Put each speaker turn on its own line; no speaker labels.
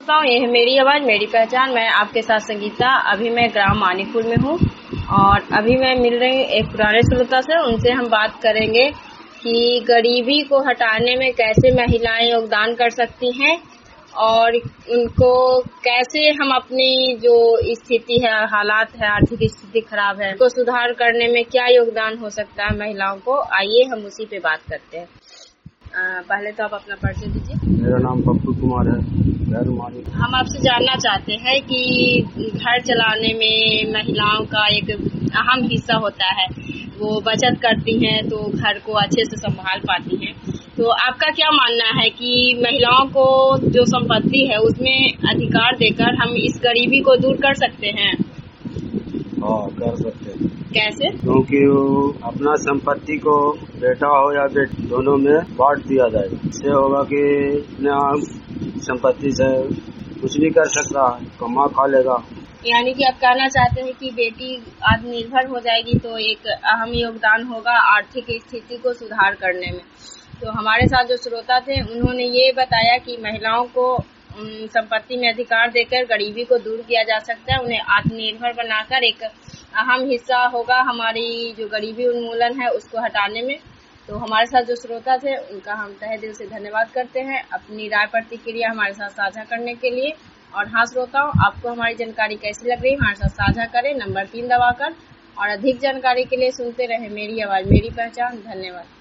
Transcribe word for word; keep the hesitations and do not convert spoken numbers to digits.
श्रोताओं, ये है मेरी आवाज मेरी पहचान। मैं आपके साथ संगीता। अभी मैं ग्राम मानिकपुर में हूँ और अभी मैं मिल रही हूँ एक पुराने श्रोता से। उनसे हम बात करेंगे कि गरीबी को हटाने में कैसे महिलाएं योगदान कर सकती हैं और उनको कैसे हम अपनी जो स्थिति है, हालात है, आर्थिक स्थिति खराब है, उसको सुधार करने में क्या योगदान हो सकता है महिलाओं को। आइए हम उसी पे बात करते हैं। आ, पहले तो आप अपना परिचय दीजिए।
मेरा नाम पप्पू कुमार है।
हम आपसे जानना चाहते हैं कि घर चलाने में महिलाओं का एक अहम हिस्सा होता है, वो बचत करती हैं तो घर को अच्छे से संभाल पाती हैं। तो आपका क्या मानना है कि महिलाओं को जो संपत्ति है उसमें अधिकार देकर हम इस गरीबी को दूर कर सकते हैं?
हाँ, कर सकते हैं।
कैसे?
क्योंकि वो अपना संपत्ति को बेटा हो या बेटी दोनों में बांट दिया जाएगा। इससे होगा कि अपने संपत्ति से कुछ भी कर सकता है, कमा खा लेगा।
यानी कि आप कहना चाहते हैं कि बेटी आत्मनिर्भर हो जाएगी तो एक अहम योगदान होगा आर्थिक स्थिति को सुधार करने में। तो हमारे साथ जो श्रोता थे उन्होंने ये बताया कि महिलाओं को संपत्ति में अधिकार देकर गरीबी को दूर किया जा सकता है, उन्हें आत्मनिर्भर बनाकर एक अहम हिस्सा होगा हमारी जो गरीबी उन्मूलन है उसको हटाने में। तो हमारे साथ जो श्रोता थे उनका हम तहे दिल से धन्यवाद करते हैं अपनी राय प्रतिक्रिया हमारे साथ साझा करने के लिए। और हाँ श्रोताओं, आपको हमारी जानकारी कैसी लग रही है हमारे साथ साझा करें नंबर तीन दबाकर। और अधिक जानकारी के लिए सुनते रहे मेरी आवाज मेरी पहचान। धन्यवाद।